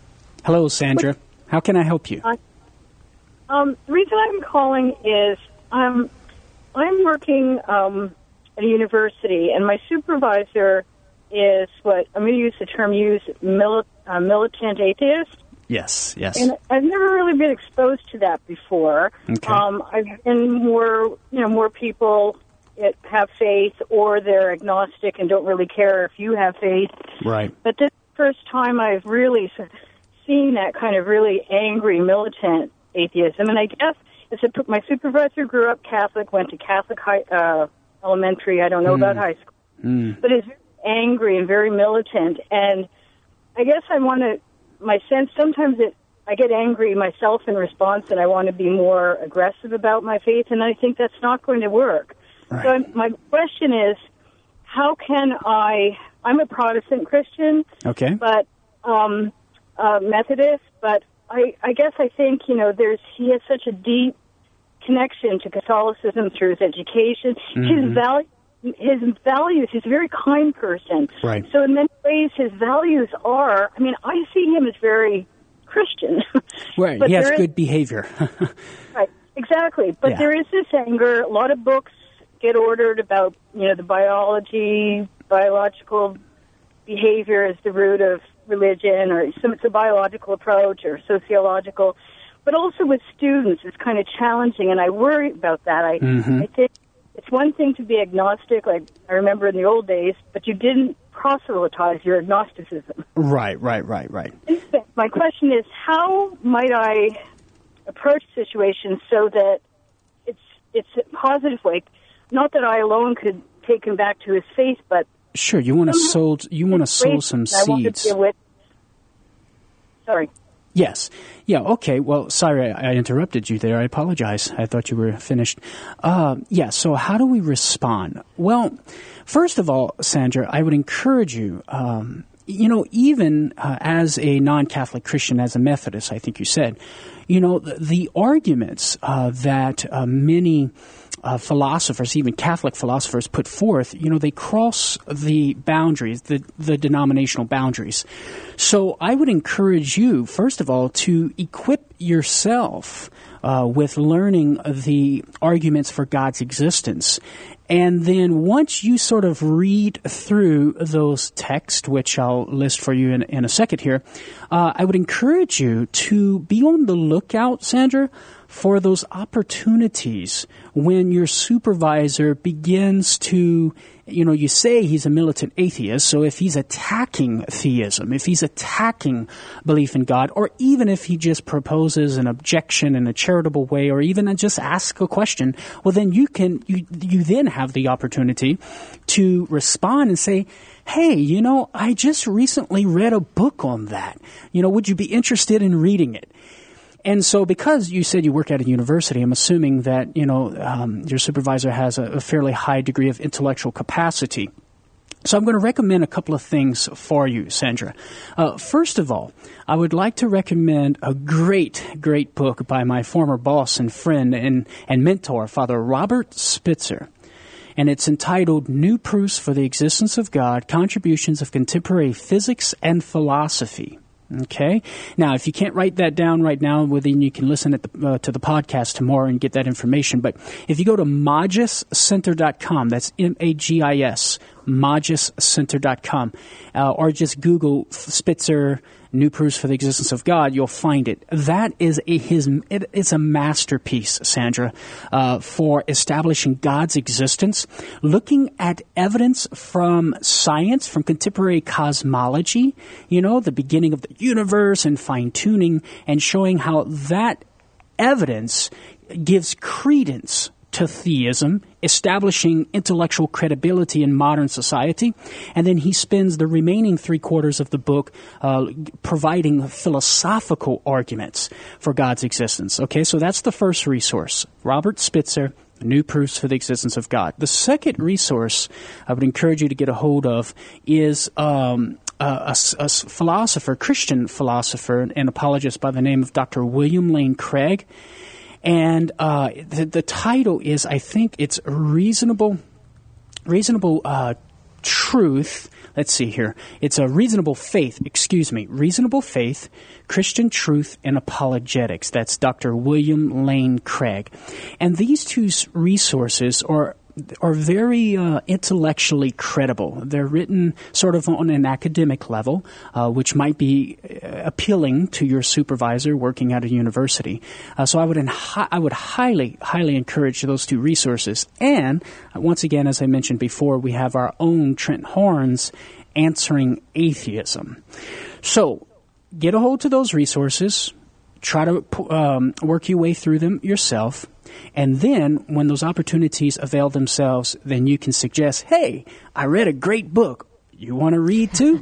Hello, Sandra. How can I help you? Uh, um, the reason I'm calling is um, I'm working um, at a university, and my supervisor is what I'm going to use the term use mili- uh, militant atheist. Yes, yes. And I've never really been exposed to that before. Okay. Um, I've been more, you know, more people that have faith, or they're agnostic and don't really care if you have faith. Right. But this is the first time I've really seen that kind of really angry, militant atheism. And I guess it's a, my supervisor grew up Catholic, went to Catholic high, uh, elementary. I don't know mm. about high school, mm. but is angry and very militant. And I guess I want to. My sense, sometimes it, I get angry myself in response, and I want to be more aggressive about my faith, and I think that's not going to work. Right. So I'm, my question is, how can I, I'm a Protestant Christian, okay. but um, uh, Methodist, but I, I guess I think, you know, there's he has such a deep connection to Catholicism through his education, mm-hmm. his value. His values, he's a very kind person. Right. So in many ways, his values are, I mean, I see him as very Christian. Right, but he has is, good behavior. Right, exactly. But yeah. there is this anger. A lot of books get ordered about, you know, the biology, biological behavior is the root of religion, or some, it's a biological approach or sociological. But also with students, it's kind of challenging, and I worry about that. I, mm-hmm. I think it's one thing to be agnostic, like I remember in the old days, but you didn't proselytize your agnosticism. Right, right, right, right. My question is, how might I approach situations so that it's it's a positive way? Not that I alone could take him back to his faith, but sure, you want to sow you want to sow some seeds. I with, sorry. Yes. Yeah, okay. Well, sorry I interrupted you there. I apologize. I thought you were finished. Uh, yeah, so how do we respond? Well, first of all, Sandra, I would encourage you, um, you know, even uh, as a non-Catholic Christian, as a Methodist, I think you said, you know, the, the arguments uh, that uh, many Uh, philosophers, even Catholic philosophers, put forth, you know, they cross the boundaries, the, the denominational boundaries. So I would encourage you, first of all, to equip yourself uh, with learning the arguments for God's existence. And then once you sort of read through those texts, which I'll list for you in, in a second here, uh, I would encourage you to be on the lookout, Sandra, for those opportunities when your supervisor begins to, you know, you say he's a militant atheist, so if he's attacking theism, if he's attacking belief in God, or even if he just proposes an objection in a charitable way, or even just ask a question, well, then you can, you, you then have the opportunity to respond and say, hey, you know, I just recently read a book on that. You know, would you be interested in reading it? And so because you said you work at a university, I'm assuming that, you know, um, your supervisor has a, a fairly high degree of intellectual capacity. So I'm going to recommend a couple of things for you, Sandra. Uh, first of all, I would like to recommend a great, great book by my former boss and friend and, and mentor, Father Robert Spitzer. And it's entitled New Proofs for the Existence of God, Contributions of Contemporary Physics and Philosophy. Okay. Now, if you can't write that down right now, well, then you can listen at the, uh, to the podcast tomorrow and get that information. But if you go to magis center dot com, that's M A G I S, magis center dot com, uh, or just Google Spitzer New Proofs for the Existence of God, you'll find it. That is a, his, it, it's a masterpiece, Sandra, uh, for establishing God's existence, looking at evidence from science, from contemporary cosmology, you know, the beginning of the universe and fine-tuning, and showing how that evidence gives credence to theism, establishing intellectual credibility in modern society. And then he spends the remaining three quarters of the book uh, providing philosophical arguments for God's existence. Okay, so that's the first resource. Robert Spitzer, New Proofs for the Existence of God. The second resource I would encourage you to get a hold of is um, a, a, a philosopher, Christian philosopher and apologist by the name of Doctor William Lane Craig. And uh, the, the title is, I think it's reasonable, reasonable uh, truth. Let's see here. It's a reasonable faith, excuse me, reasonable faith, Christian truth, and apologetics. That's Doctor William Lane Craig. And these two resources are are very uh, intellectually credible. They're written sort of on an academic level, uh, which might be appealing to your supervisor working at a university. Uh, so I would en- I would highly, highly encourage those two resources. And uh, once again, as I mentioned before, we have our own Trent Horns Answering Atheism. So get a hold to those resources. Try to um, work your way through them yourself. And then, when those opportunities avail themselves, then you can suggest, hey, I read a great book. You want to read too?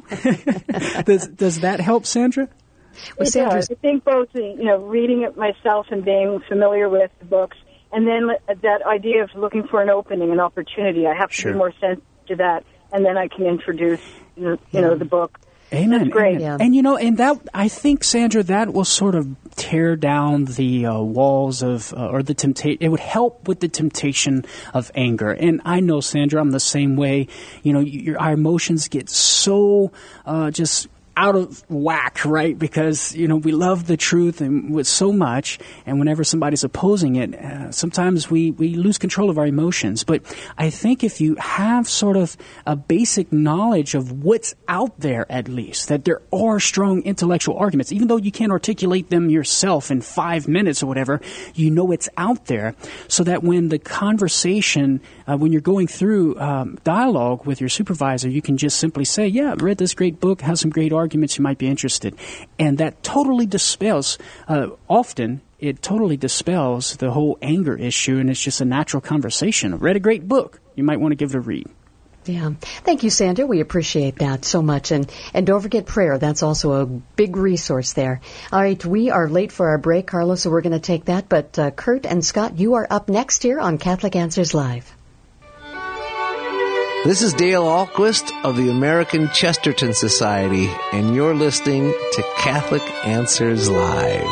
does, does that help, Sandra? Well, it does. I think both, the, you know, reading it myself and being familiar with the books, and then that idea of looking for an opening, an opportunity. I have to sure. be more sensitive to that, and then I can introduce, you know, yeah. know the book. Amen. That's great. Amen. And, you know, and that, I think, Sandra, that will sort of tear down the uh, walls of, uh, or the temptation. It would help with the temptation of anger. And I know, Sandra, I'm the same way. You know, your, our emotions get so uh, just out of whack, right? Because, you know, we love the truth and with so much, and whenever somebody's opposing it, uh, sometimes we, we lose control of our emotions. But I think if you have sort of a basic knowledge of what's out there, at least, that there are strong intellectual arguments, even though you can't articulate them yourself in five minutes or whatever, you know it's out there, so that when the conversation, uh, when you're going through um, dialogue with your supervisor, you can just simply say, yeah, I read this great book, has some great arguments, arguments you might be interested. And that totally dispels, uh, often it totally dispels the whole anger issue, and it's just a natural conversation. I read a great book. You might want to give it a read. Yeah. Thank you, Sandra. We appreciate that so much. And, and don't forget prayer. That's also a big resource there. All right, we are late for our break, Carlos, so we're going to take that. But uh, Kurt and Scott, you are up next here on Catholic Answers Live. This is Dale Ahlquist of the American Chesterton Society, and you're listening to Catholic Answers Live.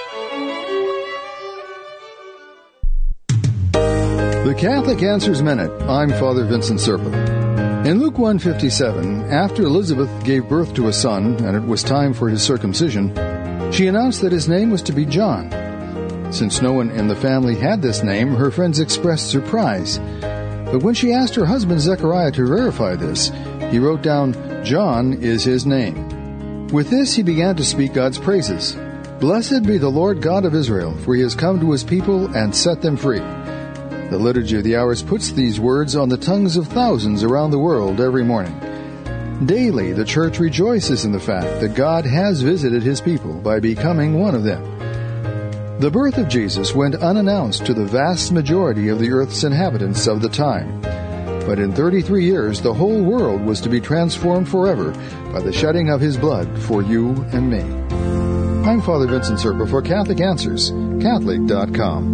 The Catholic Answers Minute. I'm Father Vincent Serpa. In Luke one fifty-seven, after Elizabeth gave birth to a son, and it was time for his circumcision, she announced that his name was to be John. Since no one in the family had this name, her friends expressed surprise. But when she asked her husband Zechariah to verify this, he wrote down, John is his name. With this, he began to speak God's praises. Blessed be the Lord God of Israel, for he has come to his people and set them free. The Liturgy of the Hours puts these words on the tongues of thousands around the world every morning. Daily, the Church rejoices in the fact that God has visited his people by becoming one of them. The birth of Jesus went unannounced to the vast majority of the earth's inhabitants of the time. But in thirty-three years, the whole world was to be transformed forever by the shedding of his blood for you and me. I'm Father Vincent Serpa for Catholic Answers, Catholic dot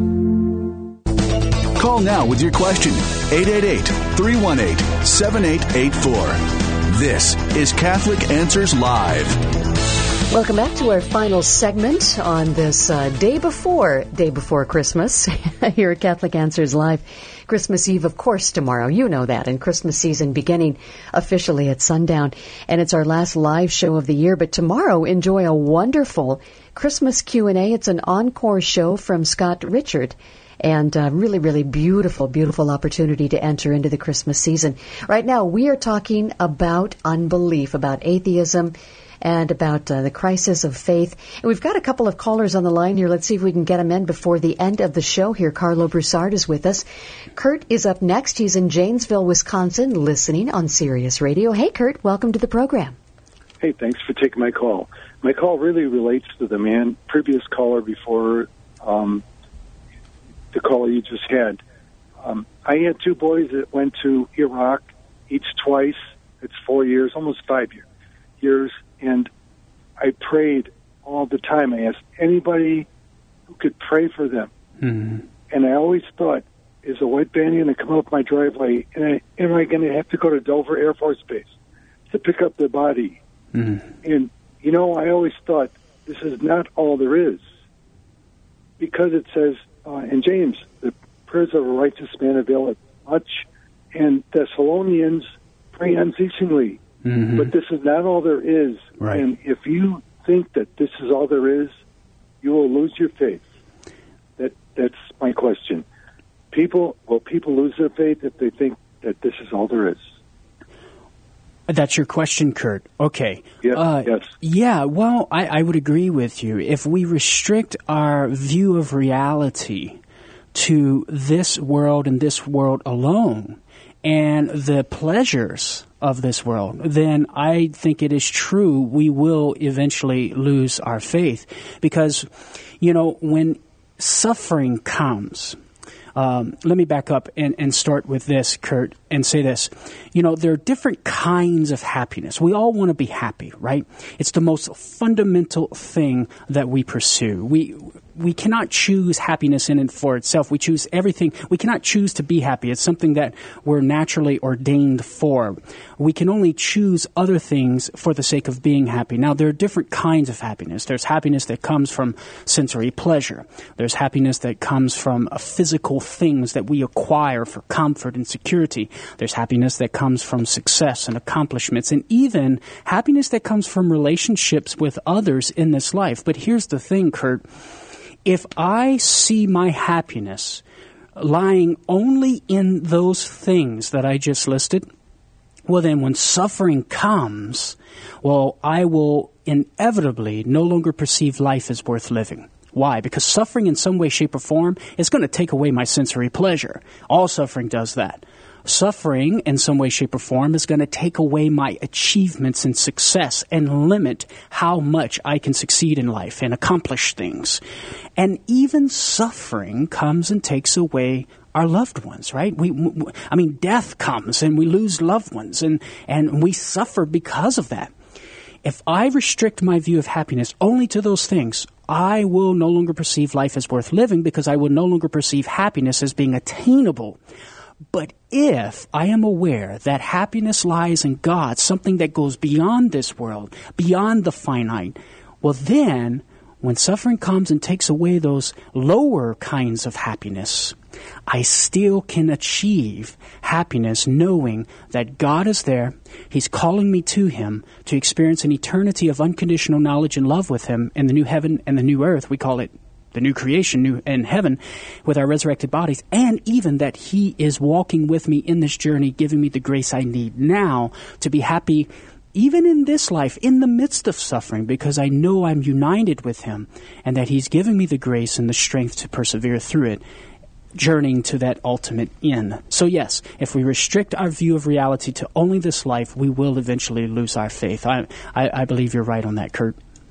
com. Call now with your question, eight eight eight, three one eight, seven eight eight four. This is Catholic Answers Live. Welcome back to our final segment on this uh, day before, day before Christmas here at Catholic Answers Live. Christmas Eve, of course, tomorrow. You know that. And Christmas season beginning officially at sundown. And it's our last live show of the year. But tomorrow, enjoy a wonderful Christmas Q and A. It's an encore show from Scott Richard. And uh, really, really beautiful, beautiful opportunity to enter into the Christmas season. Right now, we are talking about unbelief, about atheism, and about uh, the crisis of faith. And we've got a couple of callers on the line here. Let's see if we can get them in before the end of the show here. Carlo Broussard is with us. Kurt is up next. He's in Janesville, Wisconsin, listening on Sirius Radio. Hey, Kurt, welcome to the program. Hey, thanks for taking my call. My call really relates to the man, previous caller before um, the caller you just had. Um, I had two boys that went to Iraq, each twice. It's four years, almost five year, years. And I prayed all the time. I asked anybody who could pray for them. Mm-hmm. And I always thought, is a white van going to come up my driveway? And I, am I going to have to go to Dover Air Force Base to pick up the body? Mm-hmm. And, you know, I always thought, this is not all there is. Because it says uh, in James, the prayers of a righteous man availeth much. And Thessalonians pray unceasingly. Mm-hmm. But this is not all there is. Right. And if you think that this is all there is, you will lose your faith. That That's my question. People, will people lose their faith if they think that this is all there is? That's your question, Kurt. Okay. Yeah, uh, yes. Yeah, well, I, I would agree with you. If we restrict our view of reality to this world and this world alone and the pleasures of this world, then I think it is true we will eventually lose our faith. Because, you know, when suffering comes... Um, let me back up and, and start with this, Kurt, and say this. You know, there are different kinds of happiness. We all want to be happy, right? It's the most fundamental thing that we pursue. We we cannot choose happiness in and for itself. We choose everything. We cannot choose to be happy. It's something that we're naturally ordained for. We can only choose other things for the sake of being happy. Now, there are different kinds of happiness. There's happiness that comes from sensory pleasure. There's happiness that comes from a physical things that we acquire for comfort and security. There's happiness that comes from success and accomplishments, and even happiness that comes from relationships with others in this life. But here's the thing, Kurt. If I see my happiness lying only in those things that I just listed, well, then when suffering comes, well, I will inevitably no longer perceive life as worth living. Why? Because suffering in some way, shape, or form is going to take away my sensory pleasure. All suffering does that. Suffering in some way, shape, or form is going to take away my achievements and success and limit how much I can succeed in life and accomplish things. And even suffering comes and takes away our loved ones, right? We, we I mean, death comes and we lose loved ones, and, and we suffer because of that. If I restrict my view of happiness only to those things, I will no longer perceive life as worth living because I will no longer perceive happiness as being attainable. But if I am aware that happiness lies in God, something that goes beyond this world, beyond the finite, well then, when suffering comes and takes away those lower kinds of happiness, I still can achieve happiness knowing that God is there. He's calling me to Him to experience an eternity of unconditional knowledge and love with Him in the new heaven and the new earth. We call it the new creation, new in heaven, with our resurrected bodies, and even that He is walking with me in this journey, giving me the grace I need now to be happy even in this life, in the midst of suffering, because I know I'm united with Him and that He's giving me the grace and the strength to persevere through it, journeying to that ultimate end. So yes, if we restrict our view of reality to only this life, we will eventually lose our faith. I, I, I believe you're right on that, Kurt.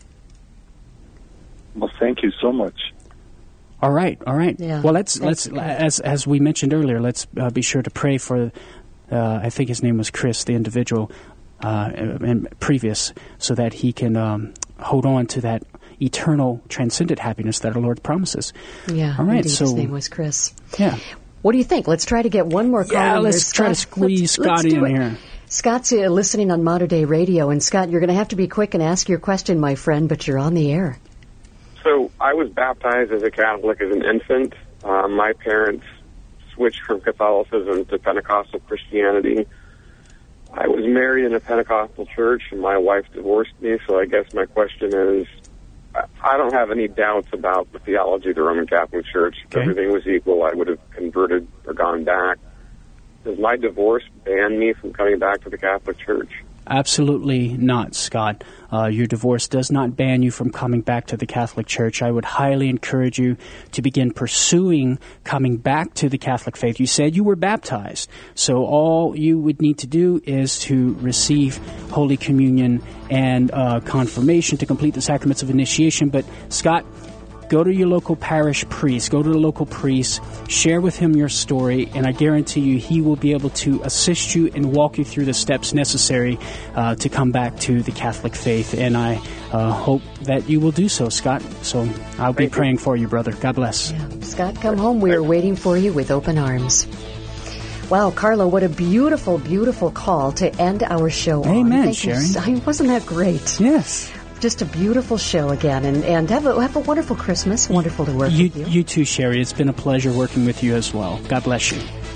Well, thank you so much. All right, all right. Yeah, well, let's let's as as we mentioned earlier, let's uh, be sure to pray for. Uh, I think his name was Chris, the individual, uh, and previous, so that he can um, hold on to that eternal, transcendent happiness that our Lord promises. Yeah. All right. Indeed, so his name was Chris. Yeah. What do you think? Let's try to get one more call. Yeah, in let's here. try Scott, to squeeze let's, Scott let's in it. here. Scott's uh, listening on Modern Day Radio, and Scott, you're going to have to be quick and ask your question, my friend, but you're on the air. So I was baptized as a Catholic as an infant. Uh, my parents switched from Catholicism to Pentecostal Christianity. I was married in a Pentecostal church, and my wife divorced me, so I guess my question is, I don't have any doubts about the theology of the Roman Catholic Church. If okay. everything was equal, I would have converted or gone back. Does my divorce ban me from coming back to the Catholic Church? Absolutely not, Scott. Uh, your divorce does not ban you from coming back to the Catholic Church. I would highly encourage you to begin pursuing coming back to the Catholic faith. You said you were baptized, so all you would need to do is to receive Holy Communion and uh, confirmation to complete the sacraments of initiation. But, Scott, go to your local parish priest, go to the local priest, share with him your story, and I guarantee you he will be able to assist you and walk you through the steps necessary uh, to come back to the Catholic faith. And I uh, hope that you will do so, Scott. So I'll be praying for you, brother. God bless. Yeah. Scott, come home. We are waiting for you with open arms. Wow, Carlo, what a beautiful, beautiful call to end our show on. Amen, Thank Sharon. you so- Wasn't that great? Yes. Just a beautiful show again, and, and have, a, have a wonderful Christmas. Wonderful to work You, with you. you too, Sherry. It's been a pleasure working with you as well. God bless you.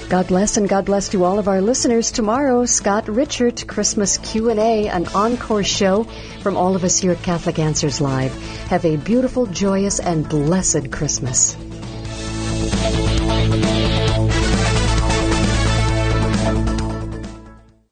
God bless, and God bless to all of our listeners. Tomorrow, Scott Richard, Christmas Q and A, an encore show from all of us here at Catholic Answers Live. Have a beautiful, joyous, and blessed Christmas.